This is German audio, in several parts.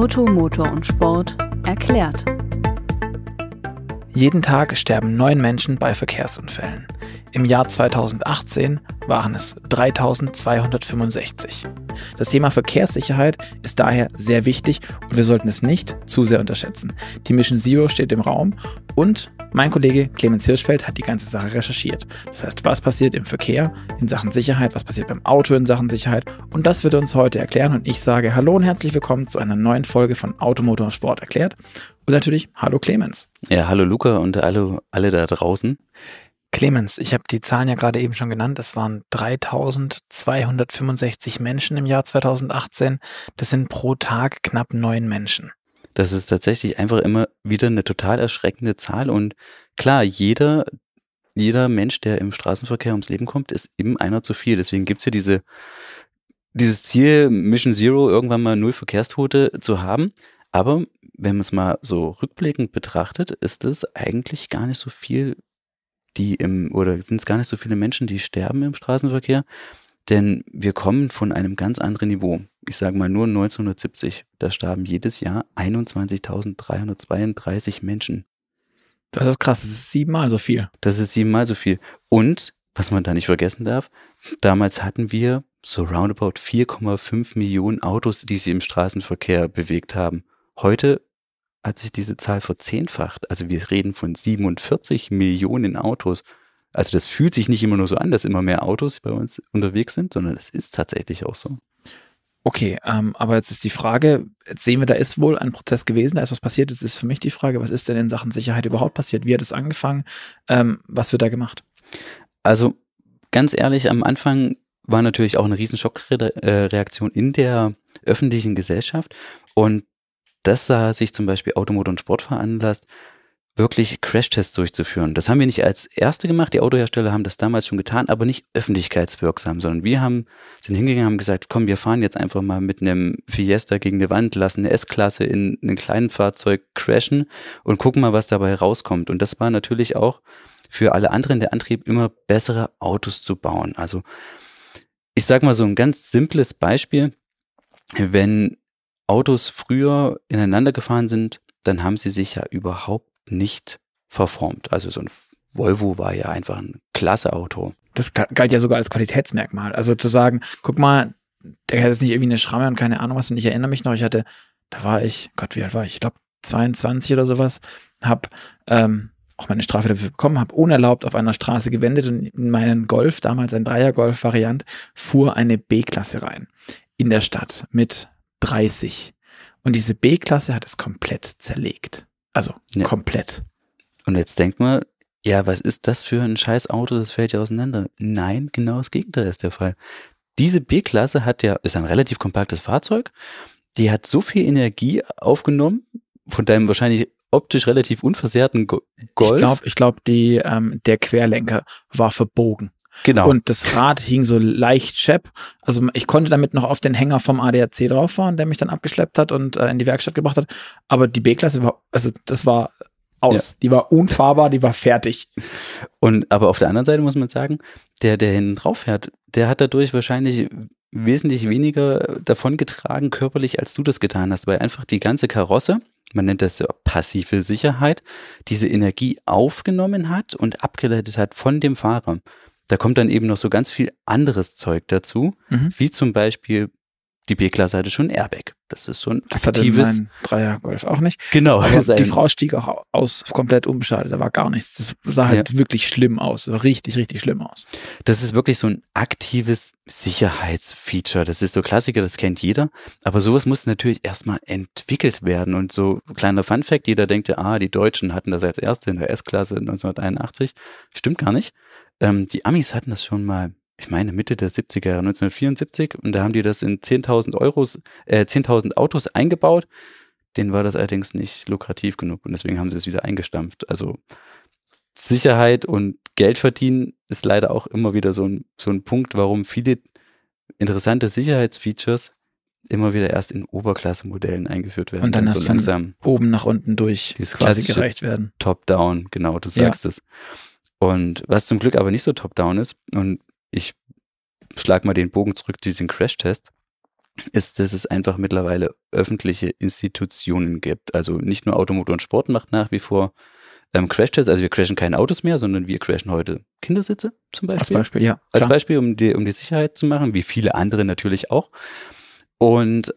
Auto, Motor und Sport erklärt. Jeden Tag sterben 9 Menschen bei Verkehrsunfällen. Im Jahr 2018 waren es 3265. Das Thema Verkehrssicherheit ist daher sehr wichtig und wir sollten es nicht zu sehr unterschätzen. Die Mission Zero steht im Raum und mein Kollege Clemens Hirschfeld hat die ganze Sache recherchiert. Das heißt, was passiert im Verkehr in Sachen Sicherheit, was passiert beim Auto in Sachen Sicherheit, und das wird er uns heute erklären und ich sage hallo und herzlich willkommen zu einer neuen Folge von Auto, Motor und Sport erklärt und natürlich hallo Clemens. Ja, hallo Luca und alle da draußen. Clemens, ich habe die Zahlen ja gerade eben schon genannt. Es waren 3265 Menschen im Jahr 2018. Das sind pro Tag knapp 9 Menschen. Das ist tatsächlich einfach immer wieder eine total erschreckende Zahl. Und klar, jeder Mensch, der im Straßenverkehr ums Leben kommt, ist eben einer zu viel. Deswegen gibt's ja dieses Ziel, Mission Zero, irgendwann mal 0 Verkehrstote zu haben. Aber wenn man es mal so rückblickend betrachtet, ist es eigentlich gar nicht so viel, sind es gar nicht so viele Menschen, die sterben im Straßenverkehr, denn wir kommen von einem ganz anderen Niveau. Ich sage mal nur 1970, da starben jedes Jahr 21.332 Menschen. Das ist krass, das ist 7-mal so viel. Das ist 7-mal so viel. Und, was man da nicht vergessen darf, damals hatten wir so roundabout 4,5 Millionen Autos, die sich im Straßenverkehr bewegt haben. Heute hat sich diese Zahl verzehnfacht. Also wir reden von 47 Millionen Autos. Also das fühlt sich nicht immer nur so an, dass immer mehr Autos bei uns unterwegs sind, sondern das ist tatsächlich auch so. Okay, aber jetzt ist die Frage, jetzt sehen wir, da ist wohl ein Prozess gewesen, da ist was passiert. Jetzt ist für mich die Frage, was ist denn in Sachen Sicherheit überhaupt passiert? Wie hat es angefangen? Was wird da gemacht? Also ganz ehrlich, am Anfang war natürlich auch eine riesen Schockreaktion in der öffentlichen Gesellschaft und das sah sich zum Beispiel Auto, Motor und Sport veranlasst, wirklich Crashtests durchzuführen. Das haben wir nicht als Erste gemacht, die Autohersteller haben das damals schon getan, aber nicht öffentlichkeitswirksam, sondern wir sind hingegangen, haben gesagt, komm, wir fahren jetzt einfach mal mit einem Fiesta gegen eine Wand, lassen eine S-Klasse in einem kleinen Fahrzeug crashen und gucken mal, was dabei rauskommt. Und das war natürlich auch für alle anderen der Antrieb, immer bessere Autos zu bauen. Also ich sag mal so ein ganz simples Beispiel, wenn Autos früher ineinander gefahren sind, dann haben sie sich ja überhaupt nicht verformt. Also so ein Volvo war ja einfach ein klasse Auto. Das galt ja sogar als Qualitätsmerkmal. Also zu sagen, guck mal, der hat jetzt nicht irgendwie eine Schramme und keine Ahnung was. Und ich erinnere mich noch, wie alt war ich? Ich glaube 22 oder sowas, habe auch meine Strafe dafür bekommen, habe unerlaubt auf einer Straße gewendet und in meinen Golf, damals ein Dreier-Golf-Variant, fuhr eine B-Klasse rein. In der Stadt mit 30. Und diese B-Klasse hat es komplett zerlegt. Also komplett. Und jetzt denkt man, ja, was ist das für ein scheiß Auto, das fällt ja auseinander. Nein, genau das Gegenteil ist der Fall. Diese B-Klasse ist ein relativ kompaktes Fahrzeug, die hat so viel Energie aufgenommen, von deinem wahrscheinlich optisch relativ unversehrten Golf. Ich glaube, der Querlenker war verbogen. Genau. Und das Rad hing so leicht schepp. Also ich konnte damit noch auf den Hänger vom ADAC drauf fahren, der mich dann abgeschleppt hat und in die Werkstatt gebracht hat. Aber die B-Klasse das war aus. Ja. Die war unfahrbar, die war fertig. Aber auf der anderen Seite muss man sagen, der hinten drauf fährt, der hat dadurch wahrscheinlich wesentlich weniger davon getragen körperlich, als du das getan hast, weil einfach die ganze Karosse, man nennt das ja passive Sicherheit, diese Energie aufgenommen hat und abgeleitet hat von dem Fahrer. Da kommt dann eben noch so ganz viel anderes Zeug dazu, wie zum Beispiel die B-Klasse hatte schon Airbag. Das ist so ein aktives... Das hatte mein Dreier-Golf auch nicht. Genau. Aber die Frau stieg auch aus, komplett unbeschadet. Da war gar nichts. Das sah halt wirklich schlimm aus. Das sah richtig, richtig schlimm aus. Das ist wirklich so ein aktives Sicherheitsfeature. Das ist so Klassiker, das kennt jeder. Aber sowas muss natürlich erstmal entwickelt werden. Und so kleiner Funfact, jeder denkt ja, die Deutschen hatten das als erste in der S-Klasse 1981. Stimmt gar nicht. Die Amis hatten das schon mal, ich meine Mitte der 70er Jahre, 1974, und da haben die das in 10.000 Autos eingebaut. Denen war das allerdings nicht lukrativ genug und deswegen haben sie es wieder eingestampft. Also Sicherheit und Geld verdienen ist leider auch immer wieder so ein Punkt, warum viele interessante Sicherheitsfeatures immer wieder erst in Oberklasse-Modellen eingeführt werden. Und dann so langsam von oben nach unten durch quasi gereicht werden. Top-down, genau, du sagst es. Und was zum Glück aber nicht so top-down ist, und ich schlag mal den Bogen zurück zu diesem Crash-Test, ist, dass es einfach mittlerweile öffentliche Institutionen gibt. Also nicht nur Automotor und Sport macht nach wie vor Crashtests, also wir crashen keine Autos mehr, sondern wir crashen heute Kindersitze zum Beispiel. Als Beispiel, ja. Als Klar. Beispiel, um die Sicherheit zu machen, wie viele andere natürlich auch. Und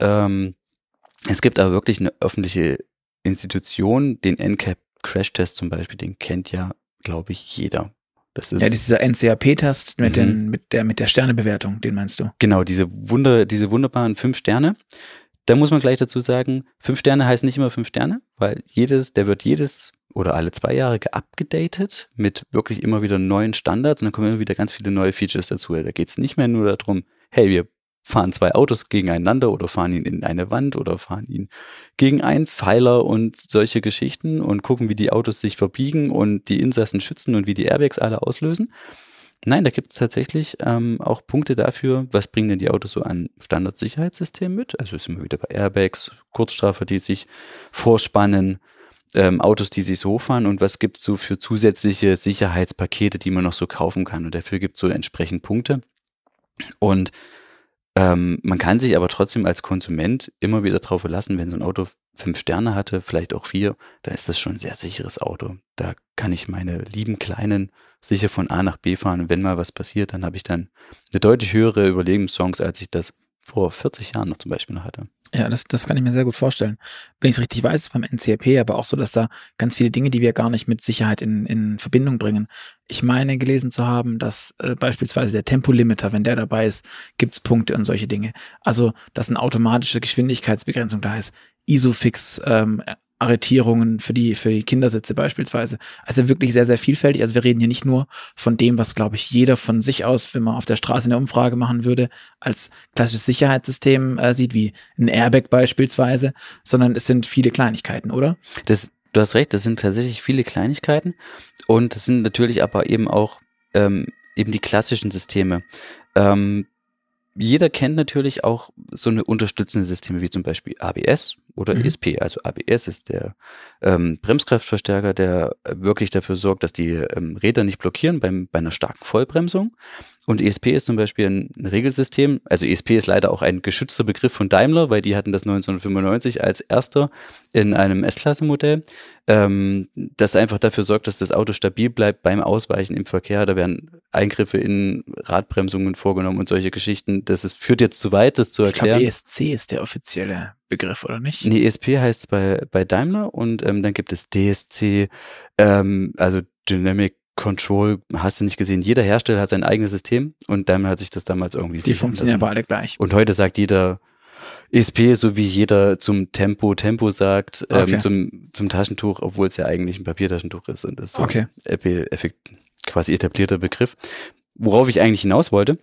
es gibt aber wirklich eine öffentliche Institution, den NCAP-Crashtest zum Beispiel, den kennt ja, glaube ich, jeder. Das ist dieser NCAP-Test mit der Sternebewertung, den meinst du? genau, diese wunderbaren 5 Sterne. Da muss man gleich dazu sagen, 5 Sterne heißt nicht immer 5 Sterne, weil der wird jedes oder alle 2 Jahre geupdatet mit wirklich immer wieder neuen Standards und dann kommen immer wieder ganz viele neue Features dazu. Da geht es nicht mehr nur darum, hey, wir fahren 2 Autos gegeneinander oder fahren ihn in eine Wand oder fahren ihn gegen einen Pfeiler und solche Geschichten und gucken, wie die Autos sich verbiegen und die Insassen schützen und wie die Airbags alle auslösen. Nein, da gibt es tatsächlich auch Punkte dafür, was bringen denn die Autos so an Standardsicherheitssystemen mit. Also sind wir wieder bei Airbags, Kurzstrafer, die sich vorspannen, Autos, die sich so hochfahren und was gibt es so für zusätzliche Sicherheitspakete, die man noch so kaufen kann. Und dafür gibt es so entsprechend Punkte. Und man kann sich aber trotzdem als Konsument immer wieder drauf verlassen, wenn so ein Auto 5 Sterne hatte, vielleicht auch 4, dann ist das schon ein sehr sicheres Auto. Da kann ich meine lieben Kleinen sicher von A nach B fahren und wenn mal was passiert, dann habe ich dann eine deutlich höhere Überlebenschance, als ich das vor 40 Jahren noch zum Beispiel noch hatte. Ja, das kann ich mir sehr gut vorstellen. Wenn ich es richtig weiß, ist beim NCAP aber auch so, dass da ganz viele Dinge, die wir gar nicht mit Sicherheit in Verbindung bringen. Ich meine gelesen zu haben, dass beispielsweise der Tempolimiter, wenn der dabei ist, gibt's Punkte und solche Dinge. Also, dass eine automatische Geschwindigkeitsbegrenzung da ist. Isofix, Arretierungen für die Kindersitze beispielsweise. Also wirklich sehr, sehr vielfältig. Also wir reden hier nicht nur von dem, was, glaube ich, jeder von sich aus, wenn man auf der Straße eine Umfrage machen würde, als klassisches Sicherheitssystem sieht, wie ein Airbag beispielsweise, sondern es sind viele Kleinigkeiten, oder? Du hast recht, das sind tatsächlich viele Kleinigkeiten und das sind natürlich aber eben auch eben die klassischen Systeme. Jeder kennt natürlich auch so eine unterstützende Systeme wie zum Beispiel ABS oder ESP. Also ABS ist der Bremskraftverstärker, der wirklich dafür sorgt, dass die Räder nicht blockieren bei einer starken Vollbremsung. Und ESP ist zum Beispiel ein Regelsystem. Also ESP ist leider auch ein geschützter Begriff von Daimler, weil die hatten das 1995 als erster in einem S-Klasse-Modell, das einfach dafür sorgt, dass das Auto stabil bleibt beim Ausweichen im Verkehr. Da werden Eingriffe in Radbremsungen vorgenommen und solche Geschichten. Führt jetzt zu weit, das zu erklären. Ich glaube, ESC ist der offizielle Begriff, oder nicht? Nee, ESP heißt es bei Daimler und dann gibt es DSC, also Dynamic Control, hast du nicht gesehen. Jeder Hersteller hat sein eigenes System und Daimler hat sich das damals irgendwie Die funktionieren aber alle gleich. Und heute sagt jeder ESP, so wie jeder zum Tempo sagt, Okay. zum Taschentuch, obwohl es ja eigentlich ein Papiertaschentuch ist und das ist so Okay. quasi etablierter Begriff. Worauf ich eigentlich hinaus wollte,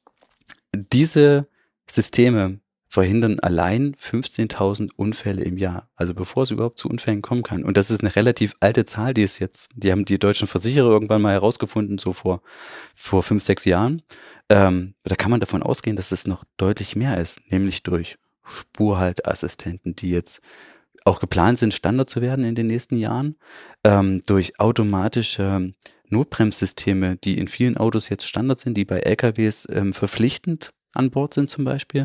diese Systeme verhindern allein 15.000 Unfälle im Jahr. Also bevor es überhaupt zu Unfällen kommen kann. Und das ist eine relativ alte Zahl, die haben die deutschen Versicherer irgendwann mal herausgefunden, so vor 5, 6 Jahren. Da kann man davon ausgehen, dass es noch deutlich mehr ist, nämlich durch Spurhalteassistenten, die jetzt auch geplant sind, Standard zu werden in den nächsten Jahren, durch automatische Notbremssysteme, die in vielen Autos jetzt Standard sind, die bei LKWs verpflichtend an Bord sind zum Beispiel.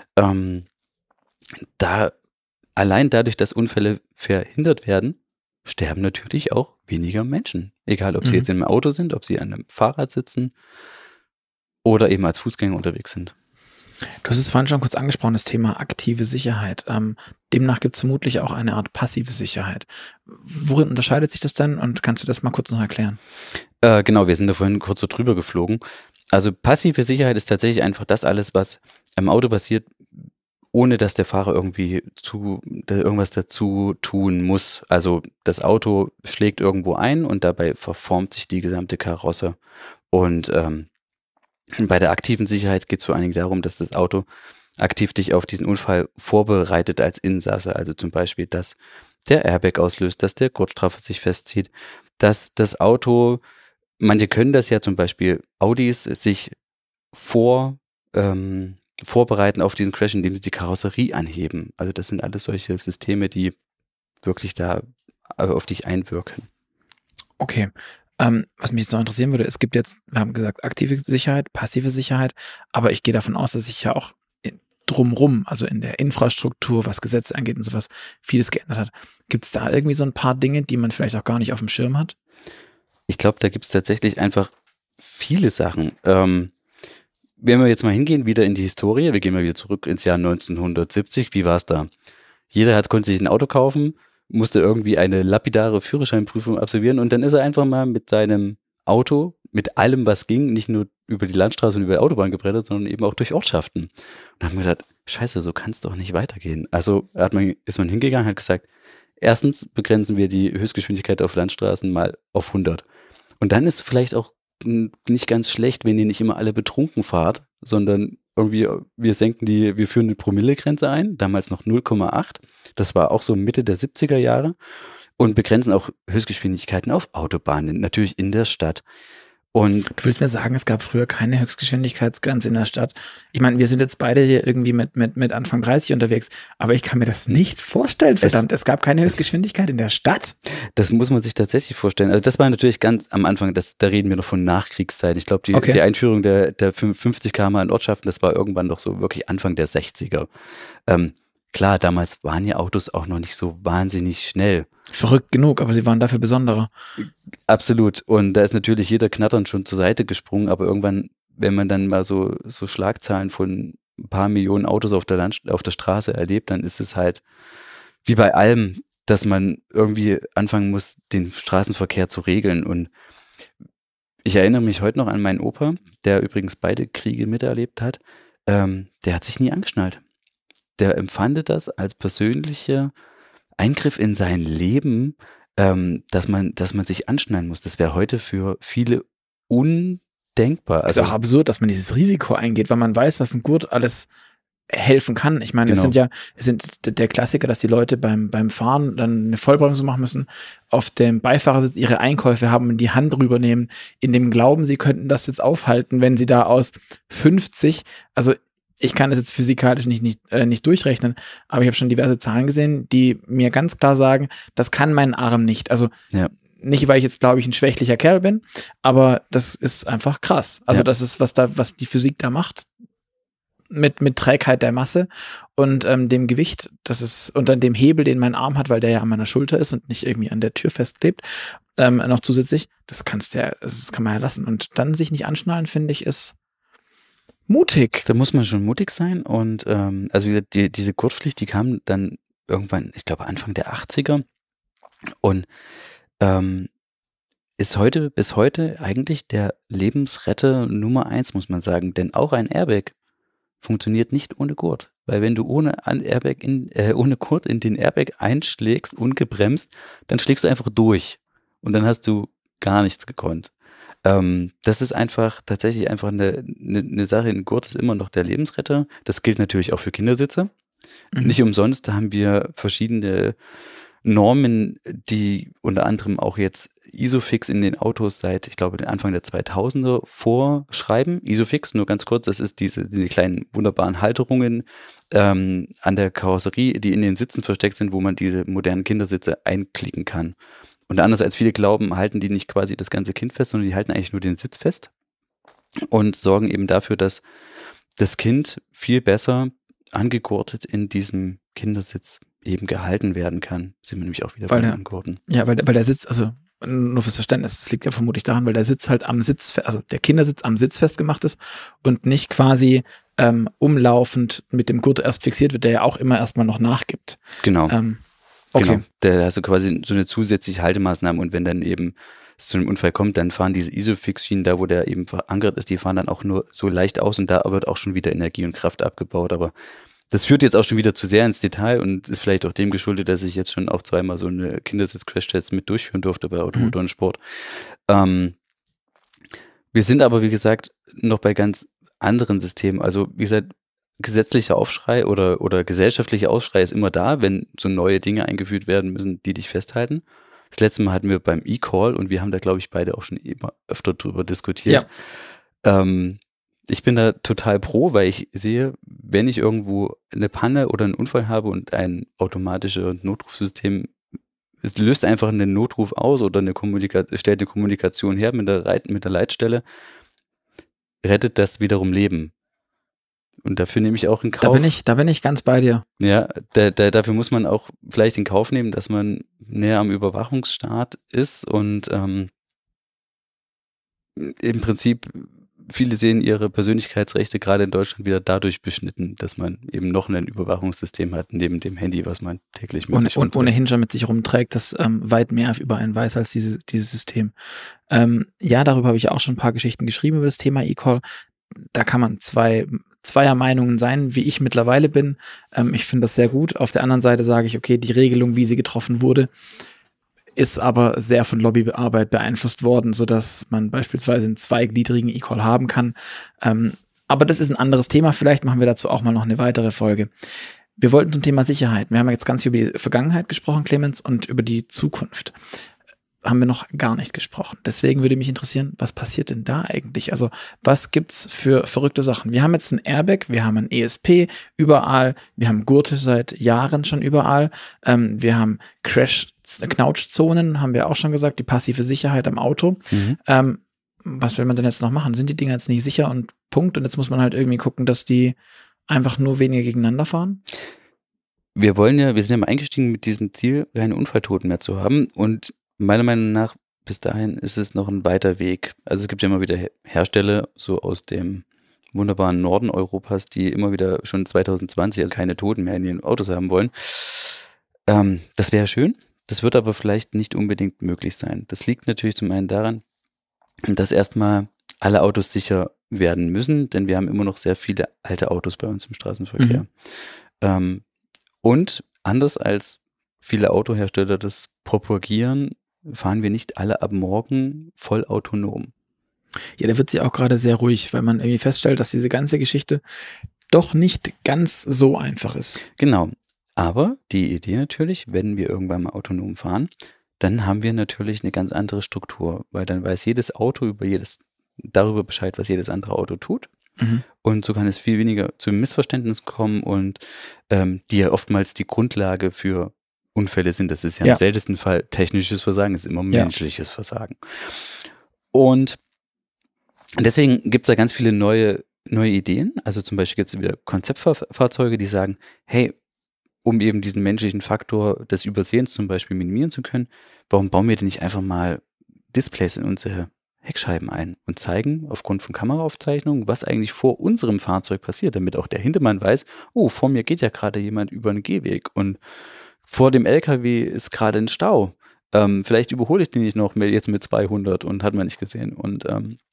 Allein dadurch, dass Unfälle verhindert werden, sterben natürlich auch weniger Menschen. Egal, ob sie jetzt in einem Auto sind, ob sie an einem Fahrrad sitzen oder eben als Fußgänger unterwegs sind. Du hast es vorhin schon kurz angesprochen, das Thema aktive Sicherheit. Demnach gibt es vermutlich auch eine Art passive Sicherheit. Worin unterscheidet sich das denn und kannst du das mal kurz noch erklären? Genau, wir sind da vorhin kurz so drüber geflogen. Also passive Sicherheit ist tatsächlich einfach das alles, was am Auto passiert, ohne dass der Fahrer irgendwie irgendwas dazu tun muss. Also das Auto schlägt irgendwo ein und dabei verformt sich die gesamte Karosse. Und bei der aktiven Sicherheit geht es vor allen Dingen darum, dass das Auto aktiv dich auf diesen Unfall vorbereitet als Insasse. Also zum Beispiel, dass der Airbag auslöst, dass der Gurtstraffer sich festzieht, dass das Auto, manche können das ja zum Beispiel Audis, sich vorbereiten auf diesen Crash, indem sie die Karosserie anheben. Also das sind alles solche Systeme, die wirklich da auf dich einwirken. Okay. Was mich jetzt noch interessieren würde, es gibt jetzt, wir haben gesagt, aktive Sicherheit, passive Sicherheit, aber ich gehe davon aus, dass ich ja auch drumrum, also in der Infrastruktur, was Gesetze angeht und sowas, vieles geändert hat. Gibt es da irgendwie so ein paar Dinge, die man vielleicht auch gar nicht auf dem Schirm hat? Ich glaube, da gibt es tatsächlich einfach viele Sachen. Wenn wir jetzt mal hingehen, wieder in die Historie, wir gehen mal wieder zurück ins Jahr 1970, wie war es da? Jeder konnte sich ein Auto kaufen, musste irgendwie eine lapidare Führerscheinprüfung absolvieren und dann ist er einfach mal mit seinem Auto, mit allem, was ging, nicht nur über die Landstraße und über die Autobahn gebrettert, sondern eben auch durch Ortschaften. Und dann haben wir gedacht, scheiße, so kann es doch nicht weitergehen. Also ist man hingegangen, hat gesagt, erstens begrenzen wir die Höchstgeschwindigkeit auf Landstraßen mal auf 100. Und dann ist vielleicht auch nicht ganz schlecht, wenn ihr nicht immer alle betrunken fahrt, sondern irgendwie, wir führen eine Promillegrenze ein, damals noch 0,8. Das war auch so Mitte der 70er Jahre und begrenzen auch Höchstgeschwindigkeiten auf Autobahnen, natürlich in der Stadt. Und du willst mir sagen, es gab früher keine Höchstgeschwindigkeitsgrenze in der Stadt? Ich meine, wir sind jetzt beide hier irgendwie mit Anfang 30 unterwegs, aber ich kann mir das nicht vorstellen, verdammt. Es gab keine Höchstgeschwindigkeit in der Stadt? Das muss man sich tatsächlich vorstellen. Also das war natürlich ganz am Anfang, da reden wir noch von Nachkriegszeit. Ich glaube, die Einführung der 50 km/h in Ortschaften, das war irgendwann doch so wirklich Anfang der 60er. Klar, damals waren ja Autos auch noch nicht so wahnsinnig schnell. Verrückt genug, aber sie waren dafür besonderer. Absolut. Und da ist natürlich jeder knatternd schon zur Seite gesprungen, aber irgendwann, wenn man dann mal so Schlagzahlen von ein paar Millionen Autos auf der Straße erlebt, dann ist es halt wie bei allem, dass man irgendwie anfangen muss, den Straßenverkehr zu regeln. Und ich erinnere mich heute noch an meinen Opa, der übrigens beide Kriege miterlebt hat. Der hat sich nie angeschnallt. Der empfand das als persönlicher Eingriff in sein Leben, dass man sich anschnallen muss. Das wäre heute für viele undenkbar. Also ist auch absurd, dass man dieses Risiko eingeht, weil man weiß, was ein Gurt alles helfen kann. Ich meine, Genau. es sind der Klassiker, dass die Leute beim Fahren dann eine Vollbremsung machen müssen, auf dem Beifahrersitz ihre Einkäufe haben und die Hand rübernehmen, in dem Glauben, sie könnten das jetzt aufhalten, wenn sie da aus 50, also ich kann das jetzt physikalisch nicht durchrechnen, aber ich habe schon diverse Zahlen gesehen, die mir ganz klar sagen, das kann mein Arm nicht. Also nicht, weil ich jetzt, glaube ich, ein schwächlicher Kerl bin, aber das ist einfach krass. Also das ist, was die Physik da macht, mit Trägheit der Masse und dem Gewicht, das ist, und dann dem Hebel, den mein Arm hat, weil der ja an meiner Schulter ist und nicht irgendwie an der Tür festklebt, noch zusätzlich, das kann man ja lassen. Und dann sich nicht anschnallen, finde ich, ist mutig. Da muss man schon mutig sein und also diese Gurtpflicht, die kam dann irgendwann, ich glaube Anfang der 80er und ist bis heute eigentlich der Lebensretter Nummer 1, muss man sagen, denn auch ein Airbag funktioniert nicht ohne Gurt, weil wenn du ohne Gurt in den Airbag einschlägst, ungebremst, dann schlägst du einfach durch und dann hast du gar nichts gekonnt. Das ist tatsächlich einfach eine Sache. Ein Gurt ist immer noch der Lebensretter. Das gilt natürlich auch für Kindersitze. Mhm. Nicht umsonst haben wir verschiedene Normen, die unter anderem auch jetzt Isofix in den Autos seit, ich glaube, den Anfang der 2000er vorschreiben. Isofix, nur ganz kurz, das ist diese kleinen wunderbaren Halterungen an der Karosserie, die in den Sitzen versteckt sind, wo man diese modernen Kindersitze einklicken kann. Und anders als viele glauben, halten die nicht quasi das ganze Kind fest, sondern die halten eigentlich nur den Sitz fest und sorgen eben dafür, dass das Kind viel besser angegurtet in diesem Kindersitz eben gehalten werden kann. Sind wir nämlich auch wieder beim Angurten. Ja, weil der Sitz, also nur fürs Verständnis, das liegt ja vermutlich daran, weil der Sitz halt also der Kindersitz am Sitz festgemacht ist und nicht quasi umlaufend mit dem Gurt erst fixiert wird, der ja auch immer erstmal noch nachgibt. Genau. Okay. Genau. Da hast du quasi so eine zusätzliche Haltemaßnahme und wenn dann eben es zu einem Unfall kommt, dann fahren diese Isofix-Schienen, da wo der eben verankert ist, die fahren dann auch nur so leicht aus und da wird auch schon wieder Energie und Kraft abgebaut, aber das führt jetzt auch schon wieder zu sehr ins Detail und ist vielleicht auch dem geschuldet, dass ich jetzt schon auch zweimal so eine Kindersitz-Crash-Tests mit durchführen durfte bei Automotor und Sport. Wir sind aber, wie gesagt, noch bei ganz anderen Systemen. Also, wie gesagt, gesetzlicher Aufschrei oder gesellschaftlicher Aufschrei ist immer da, wenn so neue Dinge eingeführt werden müssen, die dich festhalten. Das letzte Mal hatten wir beim E-Call und wir haben da, glaube ich, beide auch schon immer öfter drüber diskutiert. Ja. Ich bin da total pro, weil ich sehe, wenn ich irgendwo eine Panne oder einen Unfall habe und ein automatisches Notrufsystem, es löst einfach einen Notruf aus oder stellt eine Kommunikation her mit der Leitstelle, rettet das wiederum Leben. Und dafür nehme ich auch in Kauf. Da bin ich ganz bei dir. Ja, dafür muss man auch vielleicht in Kauf nehmen, dass man näher am Überwachungsstaat ist und im Prinzip viele sehen ihre Persönlichkeitsrechte gerade in Deutschland wieder dadurch beschnitten, dass man eben noch ein Überwachungssystem hat, neben dem Handy, was man täglich mit sich und ohnehin schon mit sich rumträgt, das weit mehr über einen weiß als dieses System. Ja, darüber habe ich auch schon ein paar Geschichten geschrieben über das Thema eCall. Da kann man zweier Meinungen sein, wie ich mittlerweile bin. Ich finde das sehr gut. Auf der anderen Seite sage ich, okay, die Regelung, wie sie getroffen wurde, ist aber sehr von Lobbyarbeit beeinflusst worden, sodass man beispielsweise einen zweigliedrigen eCall haben kann. Aber das ist ein anderes Thema. Vielleicht machen wir dazu auch mal noch eine weitere Folge. Wir wollten zum Thema Sicherheit. Wir haben jetzt ganz viel über die Vergangenheit gesprochen, Clemens, und über die Zukunft haben wir noch gar nicht gesprochen. Deswegen würde mich interessieren, was passiert denn da eigentlich? Also was gibt's für verrückte Sachen? Wir haben jetzt ein Airbag, wir haben ein ESP überall, wir haben Gurte seit Jahren schon überall, wir haben Knautschzonen, haben wir auch schon gesagt, die passive Sicherheit am Auto. Was will man denn jetzt noch machen? Sind die Dinger jetzt nicht sicher und Punkt? Und jetzt muss man halt irgendwie gucken, dass die einfach nur weniger gegeneinander fahren? Wir sind ja mal eingestiegen mit diesem Ziel, keine Unfalltoten mehr zu haben, und meiner Meinung nach, bis dahin ist es noch ein weiter Weg. Also es gibt ja immer wieder Hersteller, so aus dem wunderbaren Norden Europas, die immer wieder schon 2020 keine Toten mehr in ihren Autos haben wollen. Das wäre schön, das wird aber vielleicht nicht unbedingt möglich sein. Das liegt natürlich zum einen daran, dass erstmal alle Autos sicher werden müssen, denn wir haben immer noch sehr viele alte Autos bei uns im Straßenverkehr. Und anders als viele Autohersteller das propagieren, fahren wir nicht alle ab morgen voll autonom. Ja, da wird sie auch gerade sehr ruhig, weil man irgendwie feststellt, dass diese ganze Geschichte doch nicht ganz so einfach ist. Genau, aber die Idee natürlich, wenn wir irgendwann mal autonom fahren, dann haben wir natürlich eine ganz andere Struktur, weil dann weiß jedes Auto darüber Bescheid, was jedes andere Auto tut. Und so kann es viel weniger zu Missverständnissen kommen und die ja oftmals die Grundlage für Unfälle sind. Das ist ja im seltensten Fall technisches Versagen, ist immer menschliches Versagen. Und deswegen gibt es da ganz viele neue Ideen. Also zum Beispiel gibt es wieder Konzeptfahrzeuge, die sagen, hey, um eben diesen menschlichen Faktor des Übersehens zum Beispiel minimieren zu können, warum bauen wir denn nicht einfach mal Displays in unsere Heckscheiben ein und zeigen aufgrund von Kameraaufzeichnungen, was eigentlich vor unserem Fahrzeug passiert, damit auch der Hintermann weiß, oh, vor mir geht ja gerade jemand über einen Gehweg und vor dem LKW ist gerade ein Stau. Vielleicht überhole ich den nicht noch jetzt mit 200 und hat man nicht gesehen. Und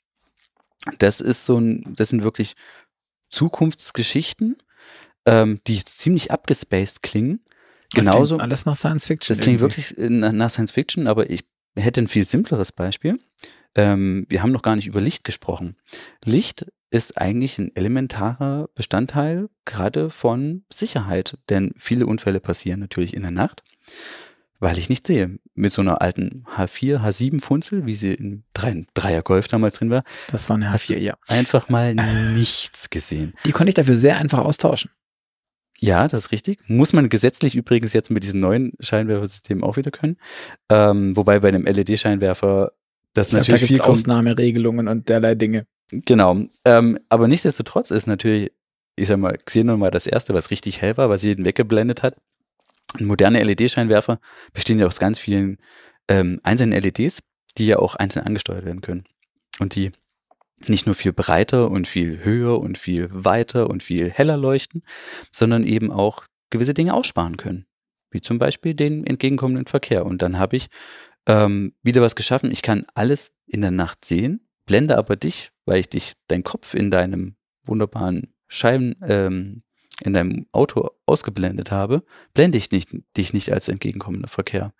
das sind wirklich Zukunftsgeschichten, die jetzt ziemlich abgespaced klingen. Genauso. Das alles nach Science Fiction. Das klingt wirklich nach Science Fiction, aber ich hätte ein viel simpleres Beispiel. Wir haben noch gar nicht über Licht gesprochen. Licht ist eigentlich ein elementarer Bestandteil gerade von Sicherheit, denn viele Unfälle passieren natürlich in der Nacht, weil ich nicht sehe. Mit so einer alten H4, H7 Funzel, wie sie in Dreier Golf damals drin war. Das war eine H4, ja. Einfach mal nichts gesehen. Die konnte ich dafür sehr einfach austauschen. Ja, das ist richtig. Muss man gesetzlich übrigens jetzt mit diesem neuen Scheinwerfersystem auch wieder können. Wobei bei einem LED-Scheinwerfer das natürlich da gibt's Ausnahmeregelungen und derlei Dinge. Genau. Aber nichtsdestotrotz ist natürlich, ich sag mal, Xenon war das erste, was richtig hell war, was jeden weggeblendet hat. Moderne LED-Scheinwerfer bestehen ja aus ganz vielen einzelnen LEDs, die ja auch einzeln angesteuert werden können. Und die nicht nur viel breiter und viel höher und viel weiter und viel heller leuchten, sondern eben auch gewisse Dinge aussparen können. Wie zum Beispiel den entgegenkommenden Verkehr. Und dann habe ich wieder was geschaffen. Ich kann alles in der Nacht sehen, blende aber dich, weil ich deinen Kopf in deinem wunderbaren Scheiben, in deinem Auto ausgeblendet habe, blende ich dich nicht als entgegenkommender Verkehr.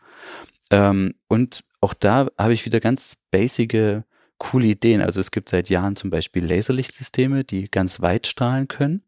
Und auch da habe ich wieder ganz basice, coole Ideen. Also es gibt seit Jahren zum Beispiel Laserlichtsysteme, die ganz weit strahlen können.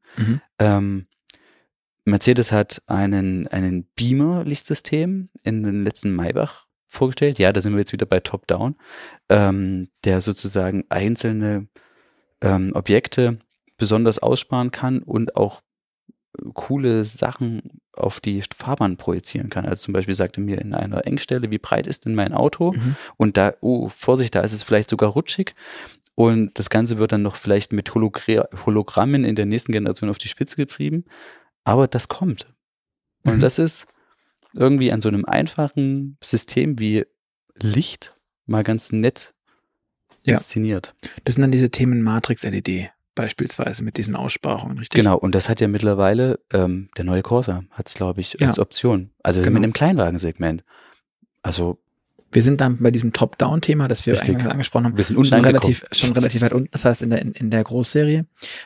Mercedes hat einen Beamer-Lichtsystem in den letzten Maybach vorgestellt. Ja, da sind wir jetzt wieder bei Top-Down, der sozusagen einzelne Objekte besonders aussparen kann und auch coole Sachen auf die Fahrbahn projizieren kann. Also zum Beispiel sagte mir in einer Engstelle, wie breit ist denn mein Auto? Und da, oh, Vorsicht, da ist es vielleicht sogar rutschig. Und das Ganze wird dann noch vielleicht mit Hologrammen in der nächsten Generation auf die Spitze getrieben. Aber das kommt. Und das ist irgendwie an so einem einfachen System wie Licht mal ganz nett inszeniert. Das sind dann diese Themen Matrix-LED beispielsweise mit diesen Aussparungen, richtig? Genau, und das hat ja mittlerweile, der neue Corsa hat es, glaube ich, als Option. Also sind wir in einem Kleinwagensegment. Also wir sind dann bei diesem Top-Down-Thema, das wir eingangs angesprochen haben, wir sind schon relativ weit unten, das heißt in der Großserie.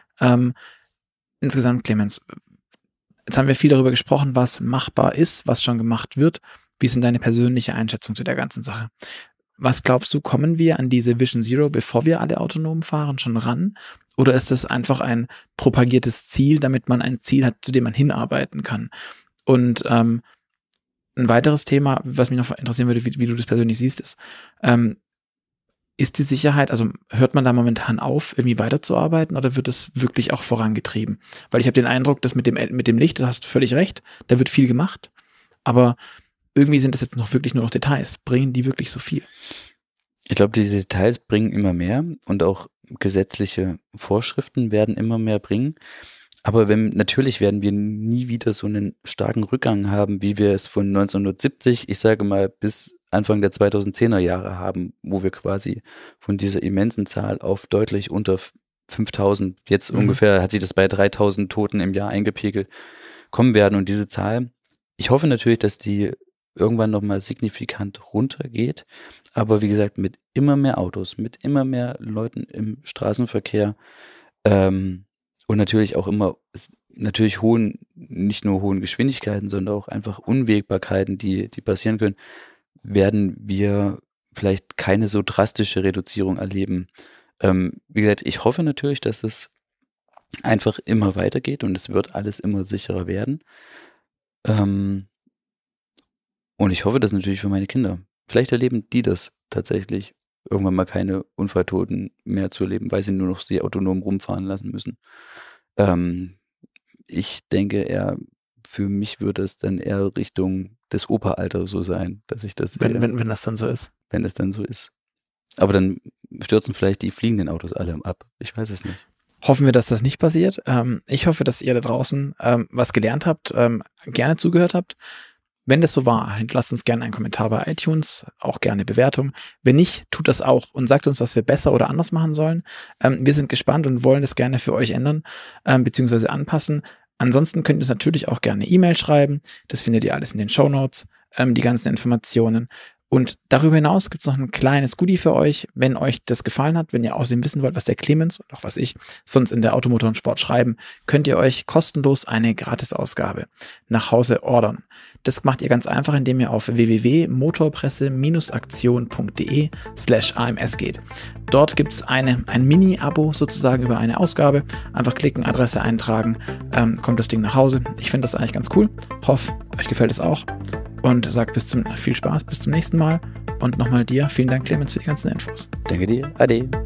Insgesamt, Clemens, jetzt haben wir viel darüber gesprochen, was machbar ist, was schon gemacht wird. Wie ist denn deine persönliche Einschätzung zu der ganzen Sache? Was glaubst du, kommen wir an diese Vision Zero, bevor wir alle autonom fahren, schon ran? Oder ist das einfach ein propagiertes Ziel, damit man ein Ziel hat, zu dem man hinarbeiten kann? Und ein weiteres Thema, was mich noch interessieren würde, wie du das persönlich siehst, ist die Sicherheit, also hört man da momentan auf, irgendwie weiterzuarbeiten oder wird es wirklich auch vorangetrieben? Weil ich habe den Eindruck, dass mit dem Licht, da hast du völlig recht, da wird viel gemacht, aber irgendwie sind das jetzt wirklich nur noch Details. Bringen die wirklich so viel? Ich glaube, diese Details bringen immer mehr und auch gesetzliche Vorschriften werden immer mehr bringen. Aber natürlich werden wir nie wieder so einen starken Rückgang haben, wie wir es von 1970, ich sage mal, bis Anfang der 2010er Jahre haben, wo wir quasi von dieser immensen Zahl auf deutlich unter 5.000, jetzt ungefähr hat sich das bei 3.000 Toten im Jahr eingepegelt, kommen werden. Und diese Zahl, ich hoffe natürlich, dass die irgendwann nochmal signifikant runtergeht. Aber wie gesagt, mit immer mehr Autos, mit immer mehr Leuten im Straßenverkehr und natürlich auch immer, natürlich nicht nur hohen Geschwindigkeiten, sondern auch einfach Unwägbarkeiten, die passieren können, werden wir vielleicht keine so drastische Reduzierung erleben. Wie gesagt, ich hoffe natürlich, dass es einfach immer weitergeht und es wird alles immer sicherer werden. Und ich hoffe das natürlich für meine Kinder. Vielleicht erleben die das tatsächlich, irgendwann mal keine Unfalltoten mehr zu erleben, weil sie nur noch sie autonom rumfahren lassen müssen. Ich denke eher, für mich würde es dann eher Richtung des Opa-Alters so sein, dass ich das wenn das dann so ist. Wenn es dann so ist. Aber dann stürzen vielleicht die fliegenden Autos alle ab. Ich weiß es nicht. Hoffen wir, dass das nicht passiert. Ich hoffe, dass ihr da draußen was gelernt habt, gerne zugehört habt. Wenn das so war, hinterlasst uns gerne einen Kommentar bei iTunes, auch gerne Bewertung. Wenn nicht, tut das auch und sagt uns, was wir besser oder anders machen sollen. Wir sind gespannt und wollen das gerne für euch ändern beziehungsweise anpassen. Ansonsten könnt ihr uns natürlich auch gerne E-Mail schreiben. Das findet ihr alles in den Shownotes, die ganzen Informationen. Und darüber hinaus gibt es noch ein kleines Goodie für euch, wenn euch das gefallen hat, wenn ihr außerdem wissen wollt, was der Clemens und auch was ich sonst in der Automotor und Sport schreiben, könnt ihr euch kostenlos eine Gratisausgabe nach Hause ordern. Das macht ihr ganz einfach, indem ihr auf www.motorpresse-aktion.de/AMS geht. Dort gibt es ein Mini-Abo sozusagen über eine Ausgabe. Einfach klicken, Adresse eintragen, kommt das Ding nach Hause. Ich finde das eigentlich ganz cool. Hoffe, euch gefällt es auch. Und sagt viel Spaß, bis zum nächsten Mal. Und nochmal dir, vielen Dank, Clemens, für die ganzen Infos. Danke dir, ade.